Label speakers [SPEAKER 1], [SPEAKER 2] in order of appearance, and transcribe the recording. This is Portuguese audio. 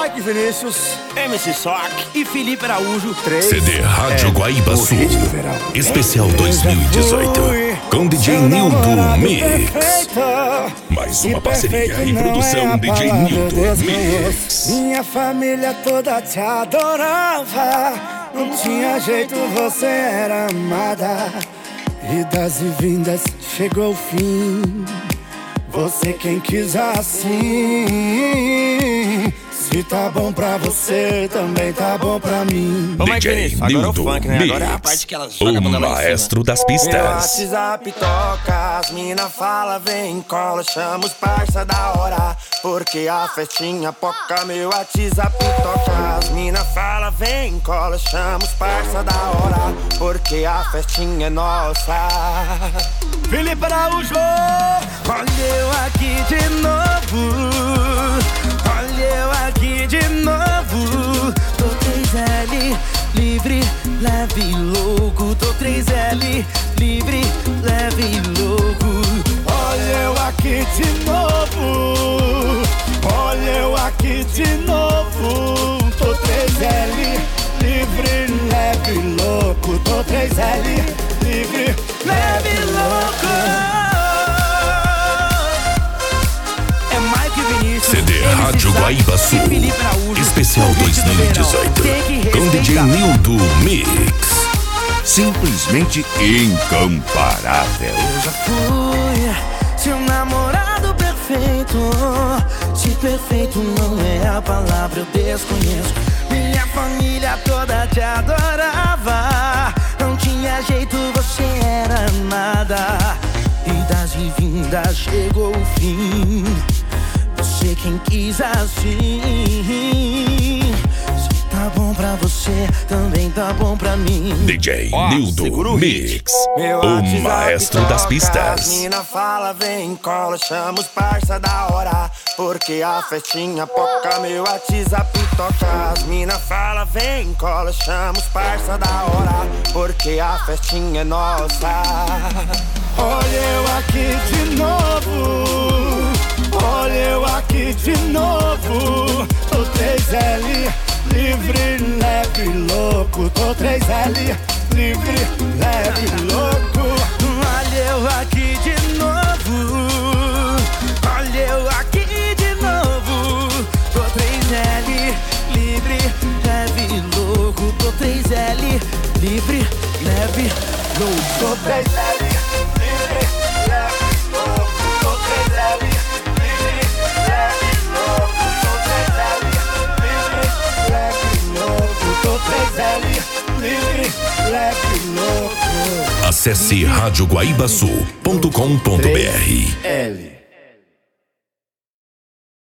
[SPEAKER 1] Mike Vinícius, MC Sock e Felipe Araújo.
[SPEAKER 2] CD Rádio Guaíba Sul, especial 2018, com DJ Nildo Mix. Mais uma parceria em produção DJ Nildo Mix.
[SPEAKER 3] Minha família toda te adorava, não tinha jeito, você era amada. Idas e vindas, chegou o fim, você quem quis assim. Se tá bom pra você, também tá bom pra mim.
[SPEAKER 2] DJ Nildo Mix, o maestro das pistas.
[SPEAKER 3] Meu WhatsApp toca, as mina fala, vem, cola, chama os parça da hora, porque a festinha poca. Meu WhatsApp toca, as mina fala, vem, cola, chama os parça da hora, porque a festinha é nossa.
[SPEAKER 1] Felipe Araújo,
[SPEAKER 3] Olha eu aqui de novo, olha eu aqui de novo. Tô 3L, livre, leve e louco. Tô 3L, livre, leve e louco. Olha eu aqui de novo, olha eu aqui de novo. Tô 3L, livre, leve e louco. Tô 3L, livre, leve e louco.
[SPEAKER 2] CD Rádio Guaíba Sul, especial 2018, com DJ Nildo Mix. Simplesmente incomparável.
[SPEAKER 3] Eu já fui seu namorado perfeito. Se perfeito não é a palavra, eu desconheço. Minha família toda te adorava, não tinha jeito, você era amada. Idas e vindas, chegou o fim, você quem quis assim. Se tá bom pra você, também tá bom pra mim.
[SPEAKER 2] DJ Nildo Mix, o maestro das pistas.
[SPEAKER 3] Mina fala, vem, cola, chama os parça da hora, porque a festinha poca. Meu WhatsApp toca, as mina fala, vem, cola, chama os parça da hora, porque a festinha é nossa. Olha eu aqui de novo, olha eu aqui de novo. Tô 3L, livre, leve e louco. Tô 3L, livre, leve e louco. Olha eu aqui de novo, olha eu aqui de novo. Tô 3L, livre, leve e louco. Tô 3L, livre, leve e louco. Tô 3L, livre, leve e louco. Tô 3L, livre, leve e louco. Tô 3L, livre, leve e louco. Tô 3L, livre, leve e louco.
[SPEAKER 2] Acesse radioguaibasul.com.br.
[SPEAKER 3] L